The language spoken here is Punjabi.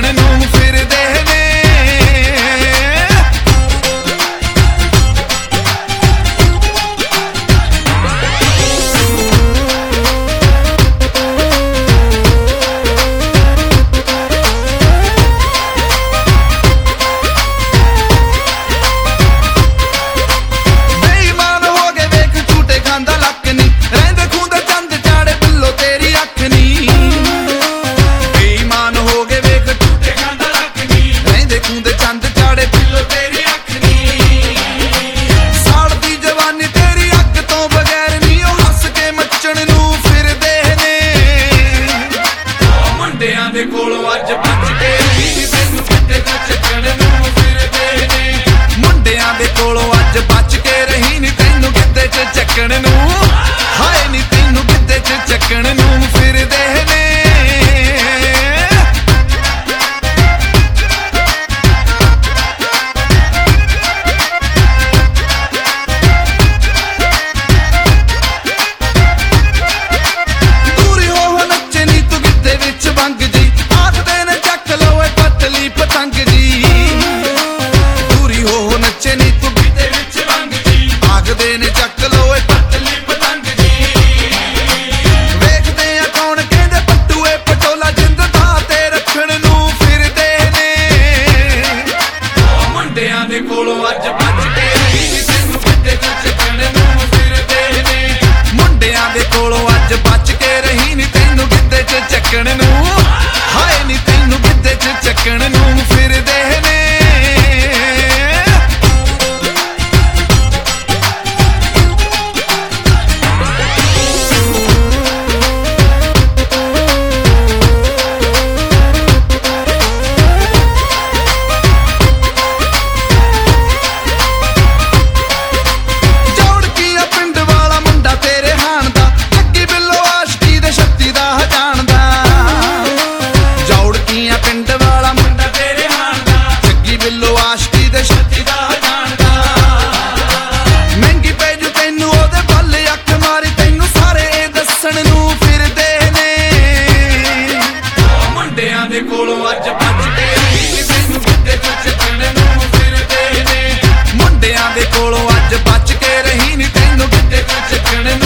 ਚੱਕਣ ਨੂੰ ਫਿਰਦੇ ਨੇ। ਦੇ ਕੋਲੋਂ ਅੱਜ ਬਚ ਕੇ ਰਹੀ ਤੈਨੂੰ ਕਿਤੇ ਚੱਕਣ ਨੂੰ ਫਿਰਦੇ ਨੇ। ਮੁੰਡਿਆਂ ਦੇ ਕੋਲੋਂ ਅੱਜ ਬਚ ਕੇ ਰਹੀ ਨੀ ਤੈਨੂੰ ਕਿਤੇ ਚੱਕਣ ਨੂੰ, ਹਾਏ ਨੀ ਤੈਨੂੰ ਕਿਤੇ ਚੱਕਣ ਨੂੰ ਫਿਰਦੇ ਨੇ। ਦੇ ਕੋਲੋਂ ਅੱਜ ਬਚ ਕੇ ਰਹੀ ਤੈਨੂੰ ਕਿਤੇ ਚੱਕਣ ਨੂੰ ਫਿਰਦੇ ਨੇ। ਮੁੰਡਿਆਂ ਦੇ ਕੋਲੋਂ ਅੱਜ ਬਚ ਕੇ ਰਹੀ ਨੀ ਤੈਨੂੰ ਕਿਤੇ ਚੱਕਣ ਨੂੰ, ਹਾਏ ਨੀ ਤੈਨੂੰ ਕਿਤੇ ਚੱਕਣ ਨੂੰ ਫਿਰਦੇ ਨੇ। ਦੇ ਕੋਲੋਂ ਅੱਜ ਬਚ ਕੇ ਰਹੀ ਤੈਨੂੰ ਕਿਤੇ ਚੱਕਣ ਨੂੰ ਫਿਰਦੇ ਨੇ। ਮੁੰਡਿਆਂ ਦੇ ਕੋਲੋਂ ਅੱਜ ਬਚ ਕੇ ਰਹੀ ਨੀ ਤੈਨੂੰ ਕਿਤੇ ਚੱਕਣ